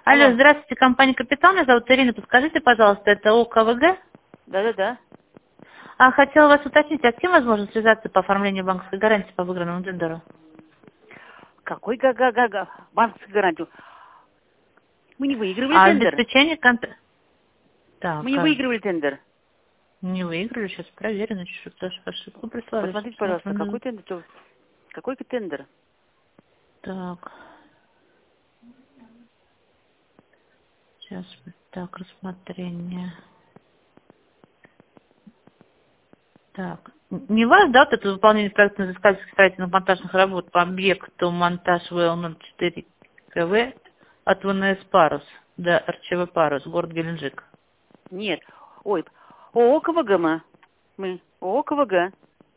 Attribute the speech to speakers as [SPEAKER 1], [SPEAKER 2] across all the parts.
[SPEAKER 1] Алло,
[SPEAKER 2] Алло.
[SPEAKER 1] здравствуйте, компания «Капитал». Меня зовут Ирина. Подскажите, пожалуйста, это ОКВГ?
[SPEAKER 2] Да-да-да.
[SPEAKER 1] Хотела вас уточнить, а с кем возможно связаться по оформлению банковской гарантии по выигранному тендеру?
[SPEAKER 2] Какой га-га-га-га? Банковскую гарантию. Мы не выигрывали тендер.
[SPEAKER 1] Обеспечение конта... Так,
[SPEAKER 2] Мы не выигрывали тендер.
[SPEAKER 1] не выиграли, сейчас проверю, значит, что-то ошибку прислали.
[SPEAKER 2] Посмотрите, пожалуйста,
[SPEAKER 1] Смотрю,
[SPEAKER 2] какой тендер? Какой тендер?
[SPEAKER 1] Так, сейчас, так, рассмотрение. Так, не ваш, да, вот это выполнение проектно-изыскательских строительных монтажных работ по объекту монтаж ВЛ-04 КВ от ВНС «Парус» до РЧВ «Парус», город Геленджик.
[SPEAKER 2] Нет. Ой, ООО КВГ мы. ООО КВГ.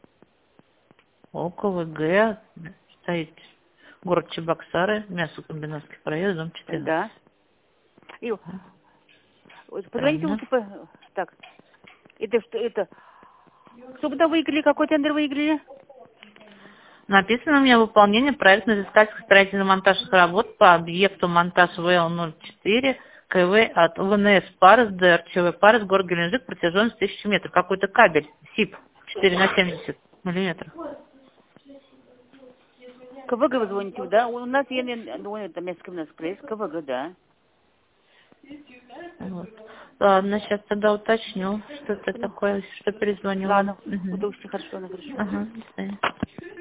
[SPEAKER 1] ОКВГ, стоит город Чебоксары, мясокомбинатский проезд, дом 14.
[SPEAKER 2] Да. И вот позвоните
[SPEAKER 1] Правильно.
[SPEAKER 2] лучше Так. Это что, это... Что вы там выиграли? Какой тендер выиграли?
[SPEAKER 1] Написано у меня выполнение проектно-изыскательских строительно-монтажных работ по объекту монтаж ВЛ-04 КВ от ВНС «Парус» до РЧВ «Парус», город Геленджик, протяженность 1000 метров. Какой-то кабель СИП 4 на 70 миллиметров.
[SPEAKER 2] КВГ вы звоните, да? У нас это мясокомбинатский проезд. КВГ, да.
[SPEAKER 1] Вот. Ладно, сейчас тогда уточню, что это
[SPEAKER 2] Ну,
[SPEAKER 1] такое, что перезвонила.
[SPEAKER 2] ладно.
[SPEAKER 1] Угу.
[SPEAKER 2] Удачи, хорошо, хорошо.
[SPEAKER 1] Ага, до свидания.